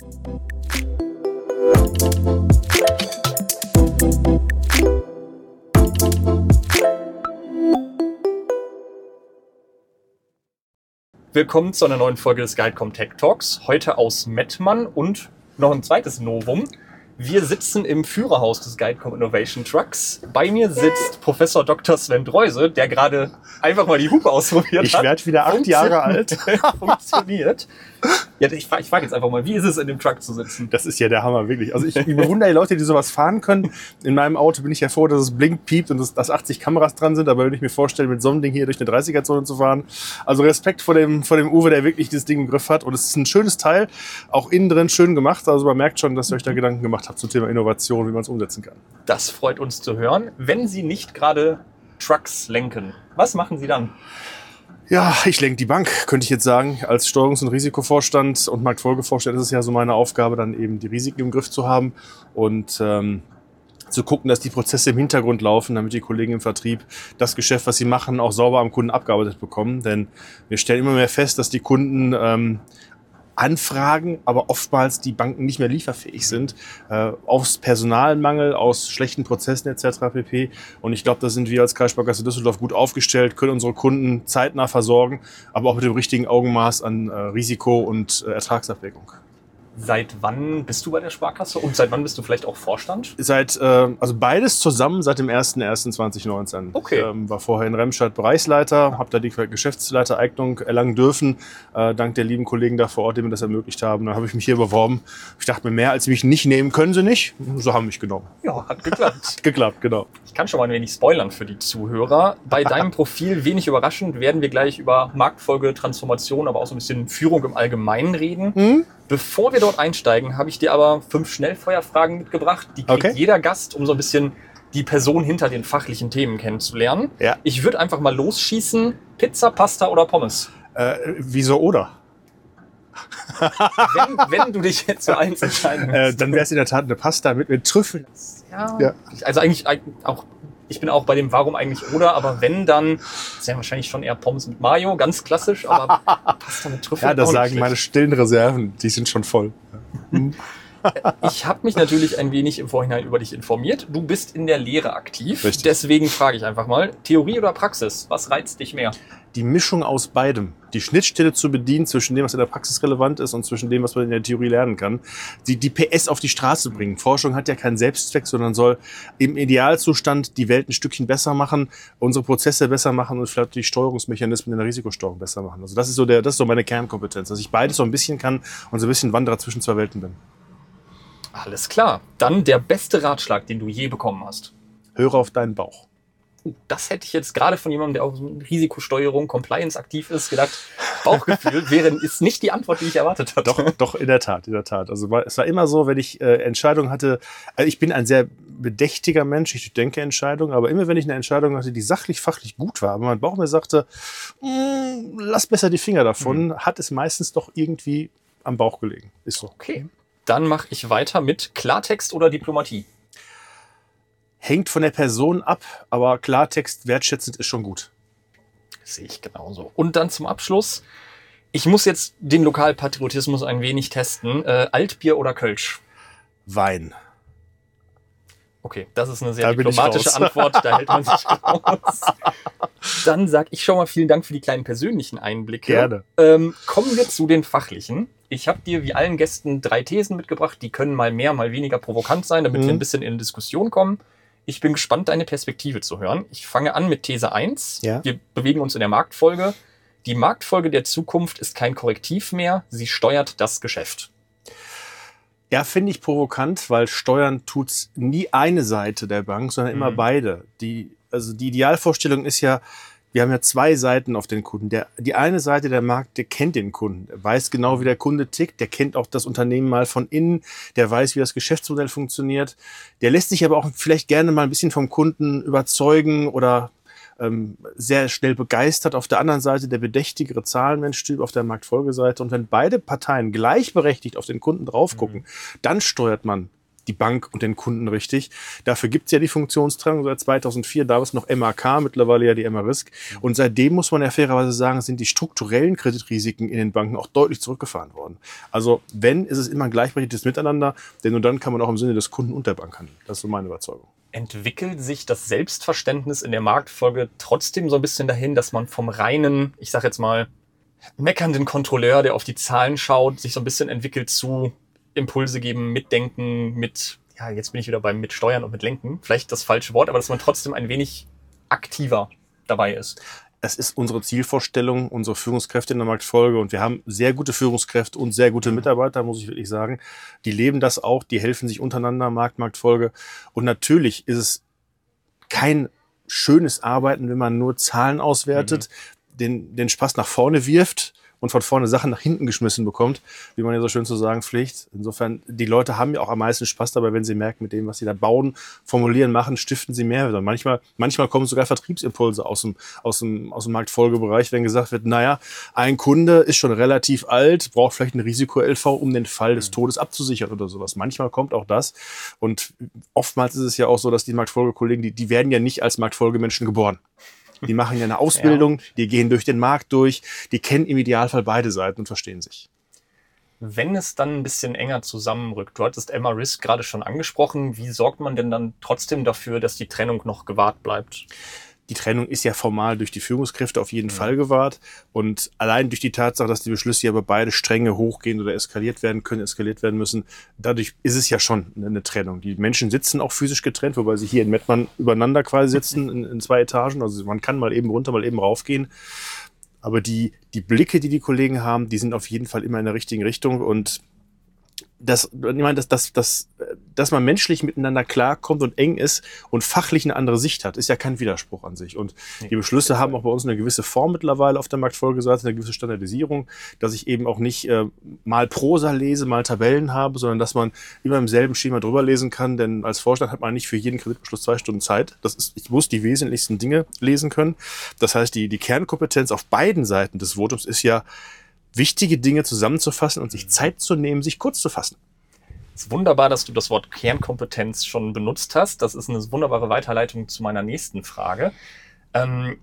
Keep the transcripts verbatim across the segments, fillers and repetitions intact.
Willkommen zu einer neuen Folge des Guidecom Tech Talks. Heute aus Mettmann und noch ein zweites Novum. Wir sitzen im Führerhaus des Guidecom Innovation Trucks. Bei mir sitzt Professor Doktor Sven Dreuse, der gerade einfach mal die Hupe ausprobiert ich hat. Ich werde wieder acht Jahre alt. Funktioniert. Ja, ich frage ich frag jetzt einfach mal, wie ist es, in dem Truck zu sitzen? Das ist ja der Hammer, wirklich. Also ich, ich bewundere die Leute, die sowas fahren können. In meinem Auto bin ich ja froh, dass es blinkt, piept und dass, dass achtzig Kameras dran sind. Aber wenn ich mir vorstelle, mit so einem Ding hier durch eine dreißiger-Zone zu fahren. Also Respekt vor dem, vor dem Uwe, der wirklich dieses Ding im Griff hat. Und es ist ein schönes Teil, auch innen drin schön gemacht. Also man merkt schon, dass ihr euch da Gedanken gemacht habt zum Thema Innovation, wie man es umsetzen kann. Das freut uns zu hören. Wenn Sie nicht gerade Trucks lenken, was machen Sie dann? Ja, ich lenke die Bank, könnte ich jetzt sagen. Als Steuerungs- und Risikovorstand und Marktfolgevorstand ist es ja so meine Aufgabe, dann eben die Risiken im Griff zu haben und ähm, zu gucken, dass die Prozesse im Hintergrund laufen, damit die Kollegen im Vertrieb das Geschäft, was sie machen, auch sauber am Kunden abgearbeitet bekommen. Denn wir stellen immer mehr fest, dass die Kunden ähm, anfragen, aber oftmals die Banken nicht mehr lieferfähig sind, äh, aus Personalmangel, aus schlechten Prozessen et cetera pp. Und ich glaube, da sind wir als Kreissparkasse Düsseldorf gut aufgestellt, können unsere Kunden zeitnah versorgen, aber auch mit dem richtigen Augenmaß an äh, Risiko und äh, Ertragsabwägung. Seit wann bist du bei der Sparkasse und seit wann bist du vielleicht auch Vorstand? Seit, äh, also beides zusammen seit dem ersten ersten zweitausendneunzehn. Okay. Ich ähm, war vorher in Remscheid Bereichsleiter, habe da die Geschäftsleitereignung erlangen dürfen, äh, dank der lieben Kollegen da vor Ort, die mir das ermöglicht haben. Dann habe ich mich hier beworben. Ich dachte mir, mehr als mich nicht nehmen können sie nicht. So haben mich genommen. Ja, hat geklappt. geklappt, genau. Ich kann schon mal ein wenig spoilern für die Zuhörer. Bei deinem Profil, wenig überraschend, werden wir gleich über Marktfolge, Transformation, aber auch so ein bisschen Führung im Allgemeinen reden. Hm? Bevor wir dort einsteigen, habe ich dir aber fünf Schnellfeuerfragen mitgebracht. Die kriegt Okay. jeder Gast, um so ein bisschen die Person hinter den fachlichen Themen kennenzulernen. Ja. Ich würde einfach mal losschießen. Pizza, Pasta oder Pommes? Äh, wieso oder? Wenn, wenn du dich jetzt für eins entscheiden Äh, musst. dann wäre es in der Tat eine Pasta mit, mit Trüffeln. Ja, Ja. also eigentlich auch, ich bin auch bei dem Warum eigentlich oder, aber wenn, dann ist ja wahrscheinlich schon eher Pommes mit Mayo, ganz klassisch, aber Pasta mit Trüffeln. Ja, das auch nicht sagen schlecht. meine stillen Reserven, die sind schon voll. Ich habe mich natürlich ein wenig im Vorhinein über dich informiert. Du bist in der Lehre aktiv. Richtig. Deswegen frage ich einfach mal, Theorie oder Praxis, was reizt dich mehr? Die Mischung aus beidem, die Schnittstelle zu bedienen zwischen dem, was in der Praxis relevant ist und zwischen dem, was man in der Theorie lernen kann, die, die P S auf die Straße bringen. Forschung hat ja keinen Selbstzweck, sondern soll im Idealzustand die Welt ein Stückchen besser machen, unsere Prozesse besser machen und vielleicht die Steuerungsmechanismen in der Risikosteuerung besser machen. Also das ist so der, das ist so meine Kernkompetenz, dass ich beides so ein bisschen kann und so ein bisschen Wanderer zwischen zwei Welten bin. Alles klar. Dann der beste Ratschlag, den du je bekommen hast. Höre auf deinen Bauch. Das hätte ich jetzt gerade von jemandem, der auch in Risikosteuerung, Compliance aktiv ist, gedacht, Bauchgefühl wäre, ist nicht die Antwort, die ich erwartet hatte. Doch, doch, in der Tat, in der Tat. Also es war immer so, wenn ich äh, Entscheidungen hatte, also ich bin ein sehr bedächtiger Mensch, ich denke Entscheidungen, aber immer wenn ich eine Entscheidung hatte, die sachlich, fachlich gut war, aber mein Bauch mir sagte, lass besser die Finger davon, mhm. hat es meistens doch irgendwie am Bauch gelegen. Ist so. Okay, dann mache ich weiter mit Klartext oder Diplomatie. Hängt von der Person ab, aber Klartext wertschätzend ist schon gut. Sehe ich genauso. Und dann zum Abschluss, ich muss jetzt den Lokalpatriotismus ein wenig testen. Äh, Altbier oder Kölsch? Wein. Okay, das ist eine sehr Da bin ich diplomatische raus. Antwort, da hält man sich raus. Dann sage ich schon mal vielen Dank für die kleinen persönlichen Einblicke. Gerne. Ähm, kommen wir zu den fachlichen. Ich habe dir wie allen Gästen drei Thesen mitgebracht, die können mal mehr, mal weniger provokant sein, damit Mhm. wir ein bisschen in eine Diskussion kommen. Ich bin gespannt, deine Perspektive zu hören. Ich fange an mit These eins. Ja. Wir bewegen uns in der Marktfolge. Die Marktfolge der Zukunft ist kein Korrektiv mehr, sie steuert das Geschäft. Ja, finde ich provokant, weil Steuern tut's nie eine Seite der Bank, sondern immer Mhm. beide. Die, also die Idealvorstellung ist ja, wir haben ja zwei Seiten auf den Kunden. Der, die eine Seite der Markt, der kennt den Kunden, der weiß genau, wie der Kunde tickt, der kennt auch das Unternehmen mal von innen, der weiß, wie das Geschäftsmodell funktioniert. Der lässt sich aber auch vielleicht gerne mal ein bisschen vom Kunden überzeugen oder ähm, sehr schnell begeistert. Auf der anderen Seite der bedächtigere Zahlenmensch-Typ auf der Marktfolgeseite. Und wenn beide Parteien gleichberechtigt auf den Kunden drauf gucken, mhm. dann steuert man die Bank und den Kunden richtig. Dafür gibt es ja die Funktionstrennung seit zweitausendvier, da war es noch M A K, mittlerweile ja die M A-Risk. Und seitdem muss man ja fairerweise sagen, sind die strukturellen Kreditrisiken in den Banken auch deutlich zurückgefahren worden. Also wenn, ist es immer ein gleichberechtigtes Miteinander, denn nur dann kann man auch im Sinne des Kunden und der Bank handeln. Das ist so meine Überzeugung. Entwickelt sich das Selbstverständnis in der Marktfolge trotzdem so ein bisschen dahin, dass man vom reinen, ich sag jetzt mal, meckernden Kontrolleur, der auf die Zahlen schaut, sich so ein bisschen entwickelt zu Impulse geben, mitdenken, mit, ja, jetzt bin ich wieder beim Mitsteuern und mit Lenken, vielleicht das falsche Wort, aber dass man trotzdem ein wenig aktiver dabei ist. Das ist unsere Zielvorstellung, unsere Führungskräfte in der Marktfolge. Und wir haben sehr gute Führungskräfte und sehr gute Mitarbeiter, muss ich wirklich sagen. Die leben das auch, die helfen sich untereinander, Markt, Marktfolge. Und natürlich ist es kein schönes Arbeiten, wenn man nur Zahlen auswertet, mhm. den, den Spaß nach vorne wirft und von vorne Sachen nach hinten geschmissen bekommt, wie man ja so schön zu sagen pflegt. Insofern, die Leute haben ja auch am meisten Spaß dabei, wenn sie merken, mit dem, was sie da bauen, formulieren, machen, stiften sie Mehrwert. Und manchmal, manchmal kommen sogar Vertriebsimpulse aus dem, aus dem, aus dem Marktfolgebereich, wenn gesagt wird, naja, ein Kunde ist schon relativ alt, braucht vielleicht ein Risiko-L V, um den Fall des Todes abzusichern oder sowas. Manchmal kommt auch das. Und oftmals ist es ja auch so, dass die Marktfolgekollegen, die, die werden ja nicht als Marktfolgemenschen geboren. Die machen ja eine Ausbildung, ja. Die gehen durch den Markt durch, die kennen im Idealfall beide Seiten und verstehen sich. Wenn es dann ein bisschen enger zusammenrückt, du hattest M A-Risk gerade schon angesprochen, wie sorgt man denn dann trotzdem dafür, dass die Trennung noch gewahrt bleibt? Die Trennung ist ja formal durch die Führungskräfte auf jeden ja. Fall gewahrt. Und allein durch die Tatsache, dass die Beschlüsse ja über beide Stränge hochgehen oder eskaliert werden können, eskaliert werden müssen, dadurch ist es ja schon eine Trennung. Die Menschen sitzen auch physisch getrennt, wobei sie hier in Mettmann übereinander quasi sitzen in, in zwei Etagen. Also man kann mal eben runter, mal eben raufgehen. Aber die, die Blicke, die die Kollegen haben, die sind auf jeden Fall immer in der richtigen Richtung. Und das, ich meine, dass, dass, dass, dass man menschlich miteinander klarkommt und eng ist und fachlich eine andere Sicht hat, ist ja kein Widerspruch an sich. Und die Beschlüsse haben auch bei uns eine gewisse Form mittlerweile auf der Marktfolgeseite, eine gewisse Standardisierung, dass ich eben auch nicht äh, mal Prosa lese, mal Tabellen habe, sondern dass man immer im selben Schema drüber lesen kann. Denn als Vorstand hat man nicht für jeden Kreditbeschluss zwei Stunden Zeit. Das ist, ich muss die wesentlichsten Dinge lesen können. Das heißt, die, die Kernkompetenz auf beiden Seiten des Votums ist ja, wichtige Dinge zusammenzufassen und sich Zeit zu nehmen, sich kurz zu fassen. Es ist wunderbar, dass du das Wort Kernkompetenz schon benutzt hast. Das ist eine wunderbare Weiterleitung zu meiner nächsten Frage. Ähm,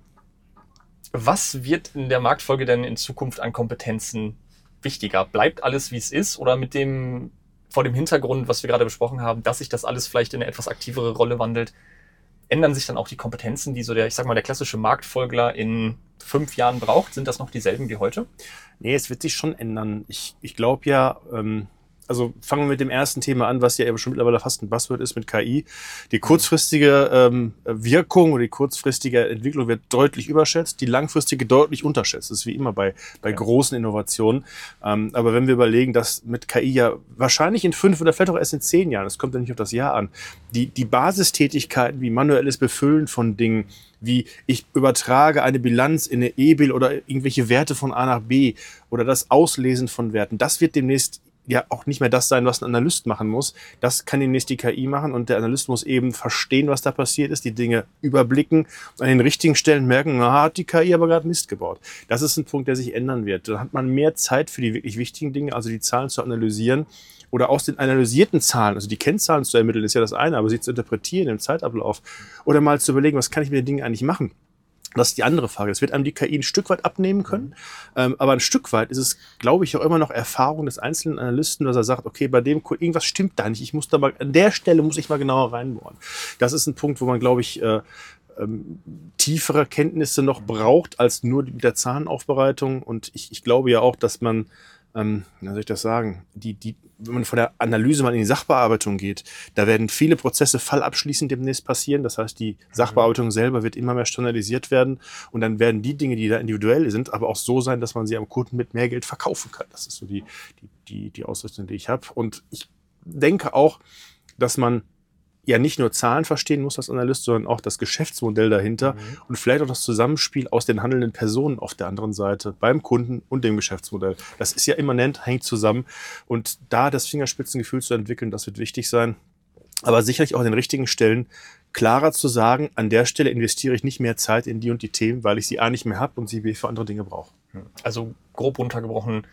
was wird in der Marktfolge denn in Zukunft an Kompetenzen wichtiger? Bleibt alles, wie es ist, oder mit dem, vor dem Hintergrund, was wir gerade besprochen haben, dass sich das alles vielleicht in eine etwas aktivere Rolle wandelt, ändern sich dann auch die Kompetenzen, die so der, ich sag mal, der klassische Marktfolgler in fünf Jahren braucht? Sind das noch dieselben wie heute? Nee, es wird sich schon ändern. Ich, ich glaube ja, ähm, also fangen wir mit dem ersten Thema an, was ja eben schon mittlerweile fast ein Buzzword ist mit K I. Die kurzfristige ähm, Wirkung oder die kurzfristige Entwicklung wird deutlich überschätzt, die langfristige deutlich unterschätzt. Das ist wie immer bei, bei ja. großen Innovationen. Ähm, aber wenn wir überlegen, dass mit K I ja wahrscheinlich in fünf oder vielleicht auch erst in zehn Jahren, das kommt ja nicht auf das Jahr an, die, die Basistätigkeiten wie manuelles Befüllen von Dingen, wie ich übertrage eine Bilanz in eine E-Bill oder irgendwelche Werte von A nach B oder das Auslesen von Werten, das wird demnächst ja auch nicht mehr das sein, was ein Analyst machen muss. Das kann demnächst die K I machen und der Analyst muss eben verstehen, was da passiert ist, die Dinge überblicken und an den richtigen Stellen merken, na, hat die K I aber gerade Mist gebaut. Das ist ein Punkt, der sich ändern wird. Dann hat man mehr Zeit für die wirklich wichtigen Dinge, also die Zahlen zu analysieren oder aus den analysierten Zahlen, also die Kennzahlen zu ermitteln, ist ja das eine, aber sie zu interpretieren im Zeitablauf oder mal zu überlegen, was kann ich mit den Dingen eigentlich machen. Das ist die andere Frage. Das wird einem die K I ein Stück weit abnehmen können. Ähm, aber ein Stück weit ist es, glaube ich, auch immer noch Erfahrung des einzelnen Analysten, dass er sagt, okay, bei dem irgendwas stimmt da nicht. Ich muss da mal, an der Stelle muss ich mal genauer reinbohren. Das ist ein Punkt, wo man, glaube ich, äh, ähm, tiefere Kenntnisse noch braucht als nur mit der Zahlenaufbereitung. Und ich, ich glaube ja auch, dass man, ähm, wie soll ich das sagen, die, die, wenn man von der Analyse mal in die Sachbearbeitung geht, da werden viele Prozesse fallabschließend demnächst passieren. Das heißt, die Sachbearbeitung selber wird immer mehr standardisiert werden und dann werden die Dinge, die da individuell sind, aber auch so sein, dass man sie am Kunden mit mehr Geld verkaufen kann. Das ist so die, die, die, die Ausrichtung, die ich habe. Und ich denke auch, dass man ja nicht nur Zahlen verstehen muss als Analyst, sondern auch das Geschäftsmodell dahinter mhm. und vielleicht auch das Zusammenspiel aus den handelnden Personen auf der anderen Seite beim Kunden und dem Geschäftsmodell. Das ist ja immanent, hängt zusammen und da das Fingerspitzengefühl zu entwickeln, das wird wichtig sein. Aber sicherlich auch an den richtigen Stellen klarer zu sagen, an der Stelle investiere ich nicht mehr Zeit in die und die Themen, weil ich sie A nicht mehr habe und sie B für andere Dinge brauche. Also grob runtergebrochen,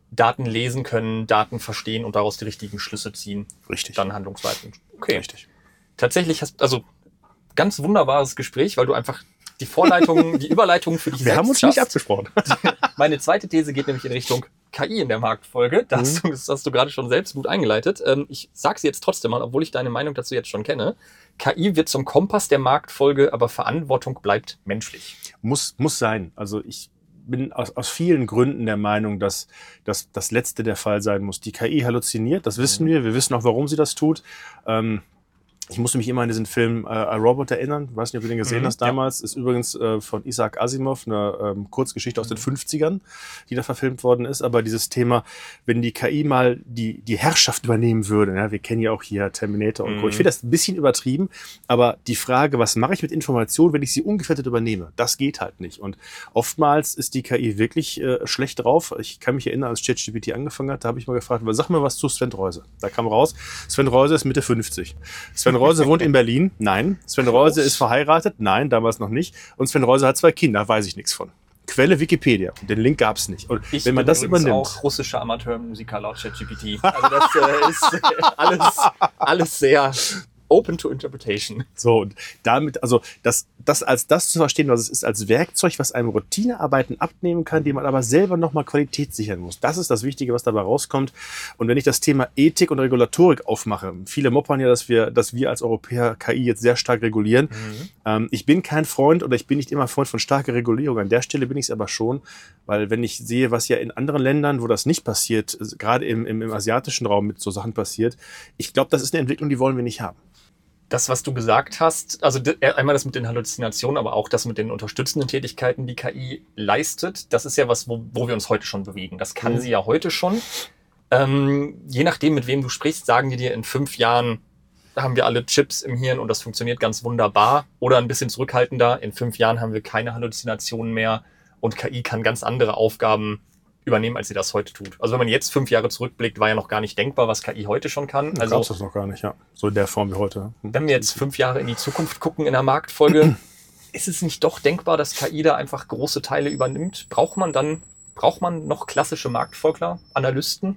Daten lesen können, Daten verstehen und daraus die richtigen Schlüsse ziehen. Richtig. Dann Handlungsweisen. Okay. Richtig. Tatsächlich hast also ganz wunderbares Gespräch, weil du einfach die Vorleitung, die Überleitung für dich Wir selbst haben uns schaffst. nicht abgesprochen. Meine zweite These geht nämlich in Richtung K I in der Marktfolge. Das, hast du, das hast du gerade schon selbst gut eingeleitet. Ähm, ich sage sie jetzt trotzdem mal, obwohl ich deine Meinung dazu jetzt schon kenne. K I wird zum Kompass der Marktfolge, aber Verantwortung bleibt menschlich. Muss, muss sein. Also ich bin aus, aus vielen Gründen der Meinung, dass, dass das Letzte der Fall sein muss. Die K I halluziniert, das wissen wir. Wir wissen auch, warum sie das tut. Ähm, Ich musste mich immer an diesen Film äh, iRobot erinnern. Ich weiß nicht, ob du den gesehen Mhm, hast damals. Ja. Ist übrigens äh, von Isaac Asimov, eine ähm, Kurzgeschichte aus den fünfzigern, die da verfilmt worden ist. Aber dieses Thema, wenn die K I mal die, die Herrschaft übernehmen würde, ja, wir kennen ja auch hier Terminator und mhm. Co. Ich finde das ein bisschen übertrieben, aber die Frage, was mache ich mit Informationen, wenn ich sie ungefährdet übernehme, das geht halt nicht. Und oftmals ist die K I wirklich äh, schlecht drauf. Ich kann mich erinnern, als ChatGPT angefangen hat, da habe ich mal gefragt, sag mir was zu Sven Reuse. Da kam raus, Sven Reuse ist Mitte fünfzig. Sven Reuse wohnt in Berlin? Nein. Sven Reuse ist verheiratet? Nein, damals noch nicht. Und Sven Reuse hat zwei Kinder, weiß ich nichts von. Quelle Wikipedia. Den Link gab es nicht. Und ich wenn man bin das übernimmt. Auch russischer Amateurmusiker laut ChatGPT. Also das äh, ist äh, alles, alles sehr open to interpretation. So, und damit, also das, das als das zu verstehen, was es ist, als Werkzeug, was einem Routinearbeiten abnehmen kann, die man aber selber nochmal Qualität sichern muss. Das ist das Wichtige, was dabei rauskommt. Und wenn ich das Thema Ethik und Regulatorik aufmache, viele moppern ja, dass wir, dass wir als Europäer K I jetzt sehr stark regulieren. Mhm. Ähm, ich bin kein Freund oder ich bin nicht immer Freund von starker Regulierung. An der Stelle bin ich es aber schon, weil wenn ich sehe, was ja in anderen Ländern, wo das nicht passiert, gerade im, im, im asiatischen Raum mit so Sachen passiert, ich glaube, das ist eine Entwicklung, die wollen wir nicht haben. Das, was du gesagt hast, also einmal das mit den Halluzinationen, aber auch das mit den unterstützenden Tätigkeiten, die K I leistet, das ist ja was, wo, wo wir uns heute schon bewegen. Das kann mhm. sie ja heute schon. Ähm, je nachdem, mit wem du sprichst, sagen die dir, in fünf Jahren haben wir alle Chips im Hirn und das funktioniert ganz wunderbar. Oder ein bisschen zurückhaltender, in fünf Jahren haben wir keine Halluzinationen mehr und K I kann ganz andere Aufgaben übernehmen, als sie das heute tut. Also wenn man jetzt fünf Jahre zurückblickt, war ja noch gar nicht denkbar, was K I heute schon kann. Also gab's das noch gar nicht, ja. So in der Form wie heute. Wenn wir jetzt fünf Jahre in die Zukunft gucken in der Marktfolge, ist es nicht doch denkbar, dass K I da einfach große Teile übernimmt? Braucht man dann, braucht man noch klassische Marktfolgler, Analysten?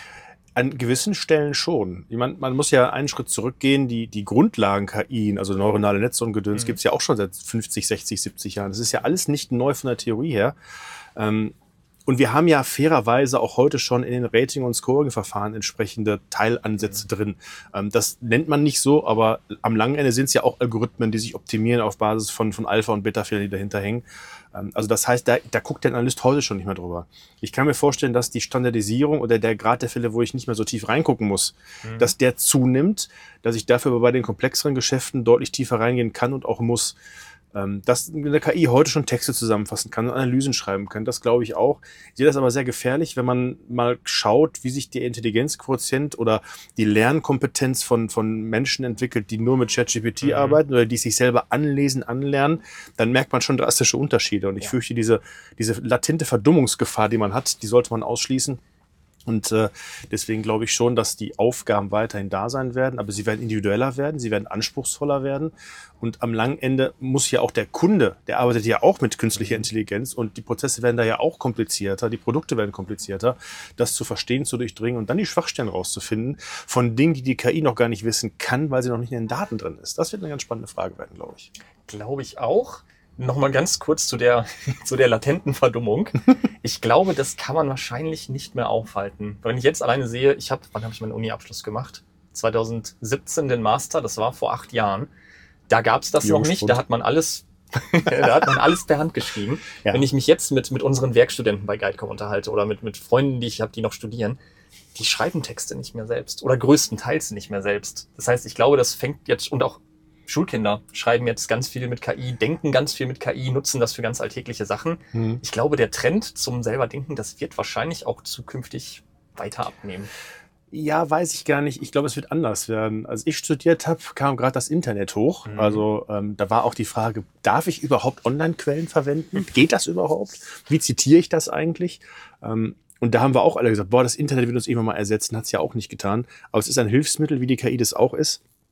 An gewissen Stellen schon. Ich meine, man muss ja einen Schritt zurückgehen. Die, die Grundlagen-K I, also neuronale Netze und Gedöns, mhm. gibt es ja auch schon seit fünfzig, sechzig, siebzig Jahren. Das ist ja alles nicht neu von der Theorie her. Ähm, Und wir haben ja fairerweise auch heute schon in den Rating- und Scoring-Verfahren entsprechende Teilansätze mhm. drin. Ähm, das nennt man nicht so, aber am langen Ende sind es ja auch Algorithmen, die sich optimieren auf Basis von, von Alpha- und Beta-Fehlern, die dahinter hängen. Ähm, also das heißt, da, da guckt der Analyst heute schon nicht mehr drüber. Ich kann mir vorstellen, dass die Standardisierung oder der Grad der Fälle, wo ich nicht mehr so tief reingucken muss, mhm. dass der zunimmt, dass ich dafür aber bei den komplexeren Geschäften deutlich tiefer reingehen kann und auch muss. Dass eine K I heute schon Texte zusammenfassen kann und Analysen schreiben kann, das glaube ich auch. Ich sehe das aber sehr gefährlich, wenn man mal schaut, wie sich der Intelligenzquotient oder die Lernkompetenz von, von Menschen entwickelt, die nur mit ChatGPT mhm. arbeiten oder die sich selber anlesen, anlernen, dann merkt man schon drastische Unterschiede. Und ich ja. fürchte, diese, diese latente Verdummungsgefahr, die man hat, die sollte man ausschließen. Und äh, deswegen glaube ich schon, dass die Aufgaben weiterhin da sein werden, aber sie werden individueller werden, sie werden anspruchsvoller werden. Und am langen Ende muss ja auch der Kunde, der arbeitet ja auch mit künstlicher Intelligenz und die Prozesse werden da ja auch komplizierter, die Produkte werden komplizierter, das zu verstehen, zu durchdringen und dann die Schwachstellen rauszufinden von Dingen, die die K I noch gar nicht wissen kann, weil sie noch nicht in den Daten drin ist. Das wird eine ganz spannende Frage werden, glaube ich. Glaube ich auch. Nochmal ganz kurz zu der, zu der latenten Verdummung. Ich glaube, das kann man wahrscheinlich nicht mehr aufhalten. Wenn ich jetzt alleine sehe, ich habe, wann habe ich meinen Uni-Abschluss gemacht? zwanzig siebzehn den Master, das war vor acht Jahren. Da gab es das noch nicht, da hat man alles, da hat man alles per Hand geschrieben. Ja. Wenn ich mich jetzt mit, mit unseren Werkstudenten bei GuideCom unterhalte oder mit, mit Freunden, die ich habe, die noch studieren, die schreiben Texte nicht mehr selbst oder größtenteils nicht mehr selbst. Das heißt, ich glaube, das fängt jetzt, und auch Schulkinder schreiben jetzt ganz viel mit K I, denken ganz viel mit K I, nutzen das für ganz alltägliche Sachen. Mhm. Ich glaube, der Trend zum selber Denken, das wird wahrscheinlich auch zukünftig weiter abnehmen. Ja, weiß ich gar nicht. Ich glaube, es wird anders werden. Als ich studiert habe, kam gerade das Internet hoch. Mhm. Also ähm, da war auch die Frage, darf ich überhaupt Online-Quellen verwenden? Geht das überhaupt? Wie zitiere ich das eigentlich? Ähm, und da haben wir auch alle gesagt, boah, das Internet wird uns irgendwann mal ersetzen. Hat es ja auch nicht getan. Aber es ist ein Hilfsmittel, wie die K I das auch ist.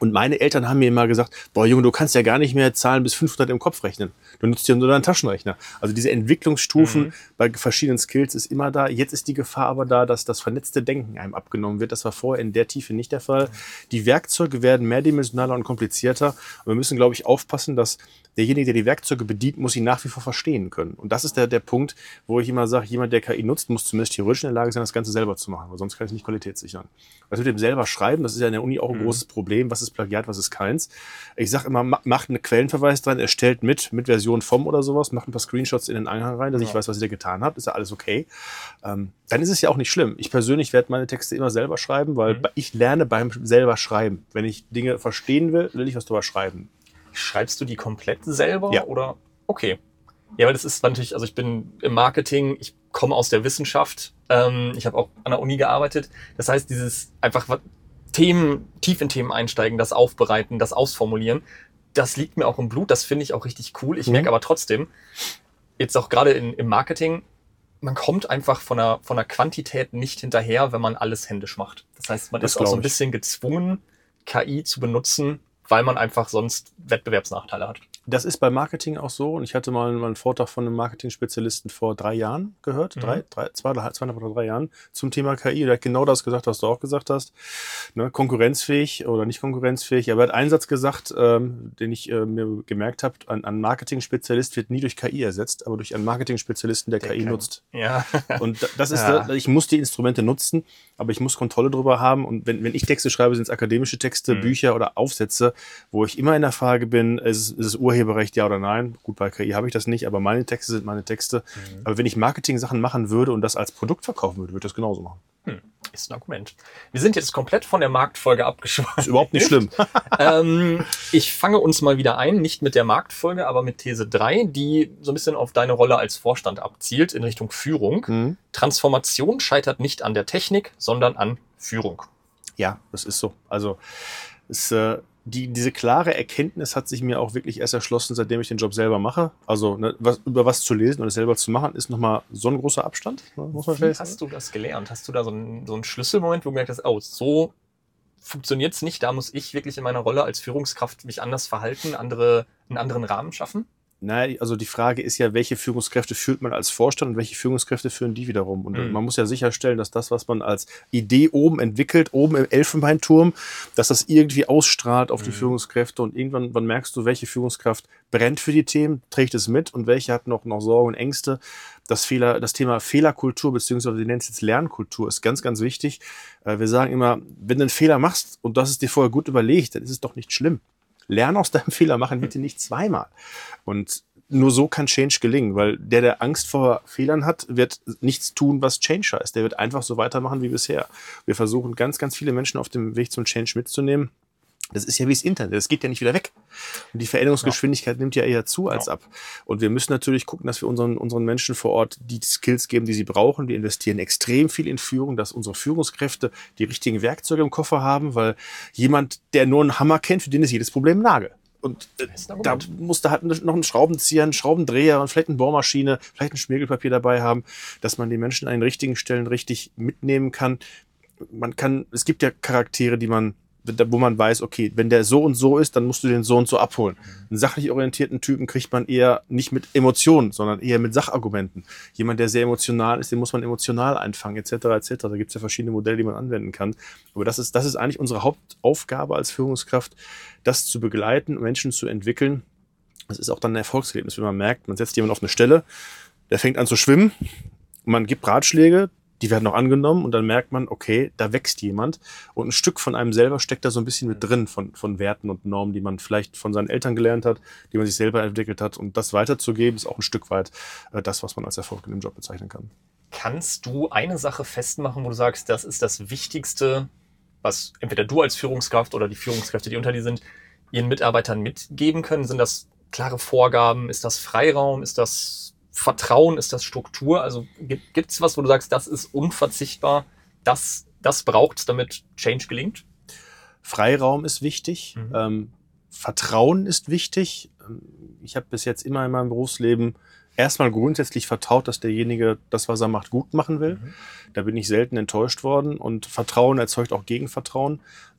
Und meine Eltern haben mir immer gesagt, boah Junge, du kannst ja gar nicht mehr Zahlen bis fünfhundert im Kopf rechnen. Du nutzt ja nur deinen Taschenrechner. Also diese Entwicklungsstufen mhm. bei verschiedenen Skills ist immer da. Jetzt ist die Gefahr aber da, dass das vernetzte Denken einem abgenommen wird. Das war vorher in der Tiefe nicht der Fall. Die Werkzeuge werden mehrdimensionaler und komplizierter. Und wir müssen, glaube ich, aufpassen, dass derjenige, der die Werkzeuge bedient, muss sie nach wie vor verstehen können. Und das ist der, der Punkt, wo ich immer sage, jemand, der K I nutzt, muss zumindest theoretisch in der Lage sein, das Ganze selber zu machen. Weil sonst kann ich nicht Qualität sichern. Das mit dem selber schreiben, das ist ja in der Uni auch ein mhm. großes Problem. Was ist Plagiat, was ist keins? Ich sage immer, macht einen Quellenverweis dran, erstellt mit, mit Version vom oder sowas, macht ein paar Screenshots in den Anhang rein, dass ja. ich weiß, was ihr da getan habt. Ist ja alles okay. Ähm, dann ist es ja auch nicht schlimm. Ich persönlich werde meine Texte immer selber schreiben, weil mhm. ich lerne beim selber schreiben. Wenn ich Dinge verstehen will, will ich was drüber schreiben. Schreibst du die komplett selber? Ja. Oder? Okay. Ja, weil das ist natürlich, also ich bin im Marketing, ich komme aus der Wissenschaft, ähm, ich habe auch an der Uni gearbeitet. Das heißt, dieses einfach Themen, tief in Themen einsteigen, das aufbereiten, das ausformulieren, das liegt mir auch im Blut, das finde ich auch richtig cool. Ich mhm. merke aber trotzdem, jetzt auch gerade in, im Marketing, man kommt einfach von der, von der Quantität nicht hinterher, wenn man alles händisch macht. Das heißt, man das ist auch so ein bisschen gezwungen, K I zu benutzen, weil man einfach sonst Wettbewerbsnachteile hat. Das ist beim Marketing auch so. Und ich hatte mal, mal einen Vortrag von einem Marketing-Spezialisten vor drei Jahren gehört. Mhm. Drei, drei, zwei, zweieinhalb oder drei Jahren zum Thema K I. Der hat genau das gesagt, was du auch gesagt hast. Ne, konkurrenzfähig oder nicht konkurrenzfähig. Aber er hat einen Satz gesagt, ähm, den ich äh, mir gemerkt habe. Ein, ein Marketing-Spezialist wird nie durch K I ersetzt, aber durch einen Marketing-Spezialisten, der, der K I kann. nutzt. Ja. Und das ist, ja. da, ich muss die Instrumente nutzen, aber ich muss Kontrolle drüber haben. Und wenn, wenn ich Texte schreibe, sind es akademische Texte, mhm. Bücher oder Aufsätze, wo ich immer in der Frage bin, ist es, ist es Urheberrecht, ja oder nein? Gut, bei K I habe ich das nicht, aber meine Texte sind meine Texte. Mhm. Aber wenn ich Marketing-Sachen machen würde und das als Produkt verkaufen würde, würde ich das genauso machen. Hm. Ist ein Argument. Wir sind jetzt komplett von der Marktfolge abgeschweift. Ist überhaupt nicht schlimm. ähm, ich fange uns mal wieder ein, nicht mit der Marktfolge, aber mit These drei, die so ein bisschen auf deine Rolle als Vorstand abzielt in Richtung Führung. Mhm. Transformation scheitert nicht an der Technik, sondern an Führung. Ja, das ist so. Also es, äh, die, diese klare Erkenntnis hat sich mir auch wirklich erst erschlossen, seitdem ich den Job selber mache. Also ne, was, über was zu lesen und es selber zu machen, ist nochmal so ein großer Abstand. Muss man Wie hast du das gelernt? Hast du da so einen, so einen Schlüsselmoment, wo du gemerkt hast, oh, so funktioniert es nicht, da muss ich wirklich in meiner Rolle als Führungskraft mich anders verhalten, andere, einen anderen Rahmen schaffen? Nein, also die Frage ist ja, welche Führungskräfte führt man als Vorstand und welche Führungskräfte führen die wiederum? Und mhm. man muss ja sicherstellen, dass das, was man als Idee oben entwickelt, oben im Elfenbeinturm, dass das irgendwie ausstrahlt auf mhm. die Führungskräfte und irgendwann wann merkst du, welche Führungskraft brennt für die Themen, trägt es mit und welche hat noch, noch Sorgen und Ängste. Das, Fehler, das Thema Fehlerkultur, beziehungsweise wir nennen es jetzt Lernkultur, ist ganz, ganz wichtig. Wir sagen immer, wenn du einen Fehler machst und das ist dir vorher gut überlegt, dann ist es doch nicht schlimm. Lern aus deinem Fehler machen, bitte nicht zweimal. Und nur so kann Change gelingen, weil der, der Angst vor Fehlern hat, wird nichts tun, was Change heißt. Der wird einfach so weitermachen wie bisher. Wir versuchen ganz, ganz viele Menschen auf dem Weg zum Change mitzunehmen. Das ist ja wie das Internet, das geht ja nicht wieder weg. Und die Veränderungsgeschwindigkeit ja. nimmt ja eher zu als ja. ab. Und wir müssen natürlich gucken, dass wir unseren, unseren Menschen vor Ort die Skills geben, die sie brauchen. Wir investieren extrem viel in Führung, dass unsere Führungskräfte die richtigen Werkzeuge im Koffer haben, weil jemand, der nur einen Hammer kennt, für den ist jedes Problem ein Nagel. Und äh, da muss da halt noch einen Schraubenzieher, einen Schraubendreher und vielleicht eine Bohrmaschine, vielleicht ein Schmirgelpapier dabei haben, dass man die Menschen an den richtigen Stellen richtig mitnehmen kann. Man kann, es gibt ja Charaktere, die man wo man weiß, okay, wenn der so und so ist, dann musst du den so und so abholen. Einen sachlich orientierten Typen kriegt man eher nicht mit Emotionen, sondern eher mit Sachargumenten. Jemand, der sehr emotional ist, den muss man emotional einfangen, et cetera et cetera. Da gibt es ja verschiedene Modelle, die man anwenden kann. Aber das ist, das ist eigentlich unsere Hauptaufgabe als Führungskraft, das zu begleiten, Menschen zu entwickeln. Das ist auch dann ein Erfolgserlebnis, wenn man merkt, man setzt jemanden auf eine Stelle, der fängt an zu schwimmen, man gibt Ratschläge, die werden auch angenommen und dann merkt man, okay, da wächst jemand und ein Stück von einem selber steckt da so ein bisschen mit drin von, von Werten und Normen, die man vielleicht von seinen Eltern gelernt hat, die man sich selber entwickelt hat und das weiterzugeben, ist auch ein Stück weit äh, das, was man als Erfolg in dem Job bezeichnen kann. Kannst du eine Sache festmachen, wo du sagst, das ist das Wichtigste, was entweder du als Führungskraft oder die Führungskräfte, die unter dir sind, ihren Mitarbeitern mitgeben können? Sind das klare Vorgaben? Ist das Freiraum? Ist das Vertrauen? Ist das Struktur? Also gibt es was, wo du sagst, das ist unverzichtbar, das, das braucht es, damit Change gelingt? Freiraum ist wichtig. Mhm. Ähm, Vertrauen ist wichtig. Ich habe bis jetzt immer in meinem Berufsleben erstmal grundsätzlich vertraut, dass derjenige das, was er macht, gut machen will. Mhm. Da bin ich selten enttäuscht worden. Und Vertrauen erzeugt auch Gegenvertrauen.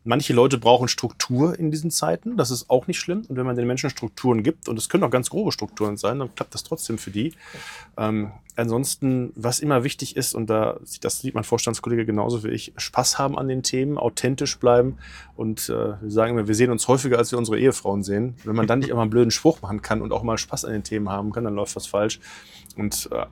Manche Leute brauchen Struktur in diesen Zeiten, das ist auch nicht schlimm. Und wenn man den Menschen Strukturen gibt, und es können auch ganz grobe Strukturen sein, dann klappt das trotzdem für die. Ähm, ansonsten, was immer wichtig ist, und da das sieht mein Vorstandskollege genauso wie ich, Spaß haben an den Themen, authentisch bleiben. Und äh, wir sagen immer, wir sehen uns häufiger, als wir unsere Ehefrauen sehen. Wenn man dann nicht immer einen blöden Spruch machen kann und auch mal Spaß an den Themen haben kann, dann läuft was falsch. Und äh,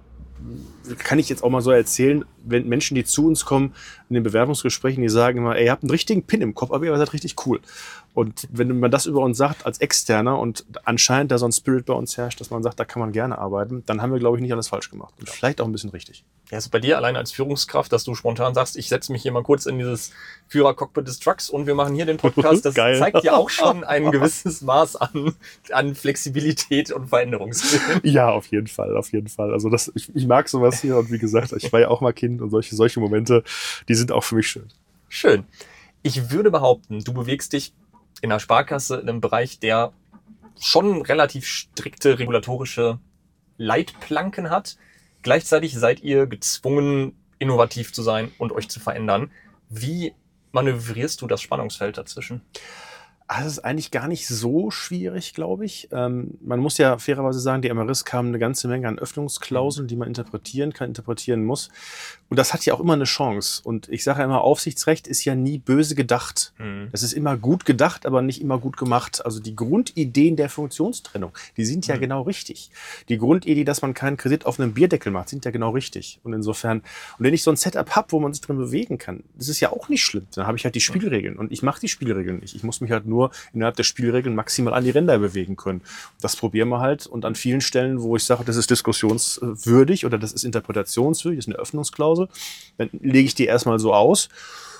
kann ich jetzt auch mal so erzählen, wenn Menschen, die zu uns kommen in den Bewerbungsgesprächen, die sagen immer, ey, ihr habt einen richtigen Pin im Kopf, aber ihr seid richtig cool. Und wenn man das über uns sagt als Externer und anscheinend da so ein Spirit bei uns herrscht, dass man sagt, da kann man gerne arbeiten, dann haben wir, glaube ich, nicht alles falsch gemacht. Und vielleicht auch ein bisschen richtig. Ja, also bei dir allein als Führungskraft, dass du spontan sagst, ich setze mich hier mal kurz in dieses Führercockpit des Trucks und wir machen hier den Podcast, das Geil. zeigt ja auch schon ein gewisses Maß an, an Flexibilität und Veränderungswillen. Ja, auf jeden Fall, auf jeden Fall. Also das, ich, ich mag sowas hier und wie gesagt, ich war ja auch mal Kind und solche, solche Momente, die sind auch für mich schön. Schön. Ich würde behaupten, du bewegst dich in der Sparkasse in einem Bereich, der schon relativ strikte regulatorische Leitplanken hat. Gleichzeitig seid ihr gezwungen, innovativ zu sein und euch zu verändern. Wie manövrierst du das Spannungsfeld dazwischen? Das ist eigentlich gar nicht so schwierig, glaube ich. Ähm, man muss ja fairerweise sagen, die M R I S kam eine ganze Menge an Öffnungsklauseln, die man interpretieren kann, interpretieren muss. Und das hat ja auch immer eine Chance. Und ich sage ja immer, Aufsichtsrecht ist ja nie böse gedacht. Mhm. Das ist immer gut gedacht, aber nicht immer gut gemacht. Also die Grundideen der Funktionstrennung, die sind ja mhm. genau richtig. Die Grundidee, dass man keinen Kredit auf einem Bierdeckel macht, sind ja genau richtig. Und insofern, und wenn ich so ein Setup habe, wo man sich drin bewegen kann, das ist ja auch nicht schlimm. Dann habe ich halt die Spielregeln. Und ich mache die Spielregeln nicht. Ich muss mich halt nur innerhalb der Spielregeln maximal an die Ränder bewegen können. Das probieren wir halt. Und an vielen Stellen, wo ich sage, das ist diskussionswürdig oder das ist interpretationswürdig, das ist eine Öffnungsklausel, dann lege ich die erstmal so aus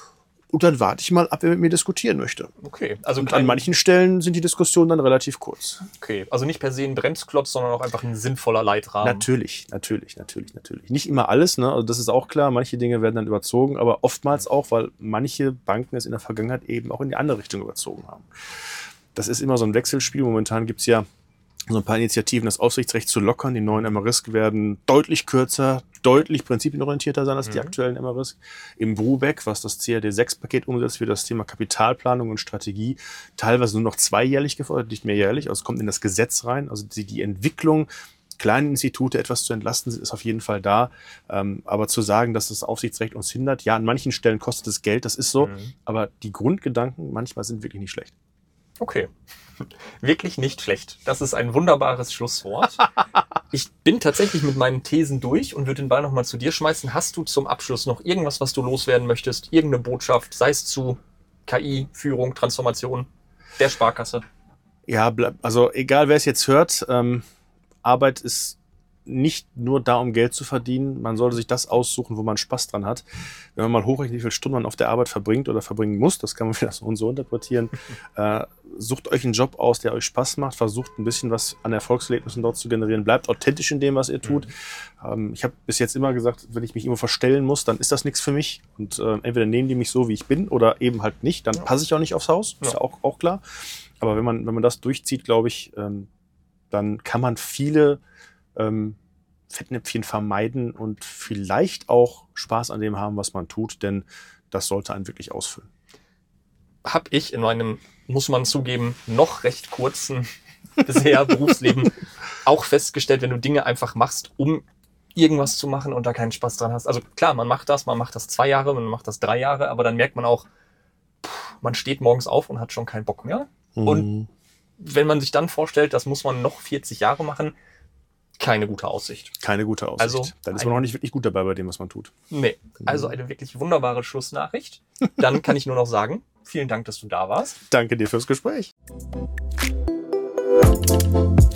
und dann warte ich mal ab, wer mit mir diskutieren möchte. Okay. Also und an manchen Stellen sind die Diskussionen dann relativ kurz. Okay. Also nicht per se ein Bremsklotz, sondern auch einfach ein sinnvoller Leitrahmen. Natürlich, natürlich, natürlich, natürlich. Nicht immer alles, ne? Also das ist auch klar. Manche Dinge werden dann überzogen, aber oftmals auch, weil manche Banken es in der Vergangenheit eben auch in die andere Richtung überzogen haben. Das ist immer so ein Wechselspiel. Momentan gibt es ja so ein paar Initiativen, das Aufsichtsrecht zu lockern. Die neuen M R I S werden deutlich kürzer, deutlich prinzipienorientierter sein als mhm. die aktuellen M R I S. Im BRUBEC, was das C R D sechs Paket umsetzt, wird das Thema Kapitalplanung und Strategie teilweise nur noch zweijährlich gefordert, nicht mehr jährlich. Also es kommt in das Gesetz rein. Also die, die Entwicklung, kleine Institute etwas zu entlasten, ist auf jeden Fall da. Ähm, aber zu sagen, dass das Aufsichtsrecht uns hindert, ja, an manchen Stellen kostet es Geld, das ist so. Mhm. Aber die Grundgedanken manchmal sind wirklich nicht schlecht. Okay. Wirklich nicht schlecht. Das ist ein wunderbares Schlusswort. Ich bin tatsächlich mit meinen Thesen durch und würde den Ball nochmal zu dir schmeißen. Hast du zum Abschluss noch irgendwas, was du loswerden möchtest? Irgendeine Botschaft, sei es zu K I, Führung, Transformation der Sparkasse? Ja, also egal wer es jetzt hört, ähm, Arbeit ist nicht nur da, um Geld zu verdienen. Man sollte sich das aussuchen, wo man Spaß dran hat. Wenn man mal hochrechnet, wie viele Stunden man auf der Arbeit verbringt oder verbringen muss, das kann man wieder so und so interpretieren, äh, sucht euch einen Job aus, der euch Spaß macht, versucht ein bisschen was an Erfolgserlebnissen dort zu generieren, bleibt authentisch in dem, was ihr tut. Mhm. Ähm, ich habe bis jetzt immer gesagt, wenn ich mich irgendwo verstellen muss, dann ist das nichts für mich. Und äh, entweder nehmen die mich so, wie ich bin, oder eben halt nicht. Dann ja. passe ich auch nicht aufs Haus, ist ja, ja auch, auch klar. Aber wenn man, wenn man das durchzieht, glaube ich, ähm, dann kann man viele ähm, Fettnäpfchen vermeiden und vielleicht auch Spaß an dem haben, was man tut, denn das sollte einen wirklich ausfüllen. Hab ich in meinem, muss man zugeben, noch recht kurzen bisher Berufsleben auch festgestellt, wenn du Dinge einfach machst, um irgendwas zu machen und da keinen Spaß dran hast. Also klar, man macht das, man macht das zwei Jahre, man macht das drei Jahre, aber dann merkt man auch, pff, man steht morgens auf und hat schon keinen Bock mehr. Mhm. Und wenn man sich dann vorstellt, das muss man noch vierzig Jahre machen, keine gute Aussicht. Keine gute Aussicht. Also dann ist man noch nicht wirklich gut dabei bei dem, was man tut. Nee, also eine wirklich wunderbare Schlussnachricht. Dann kann ich nur noch sagen, vielen Dank, dass du da warst. Danke dir fürs Gespräch.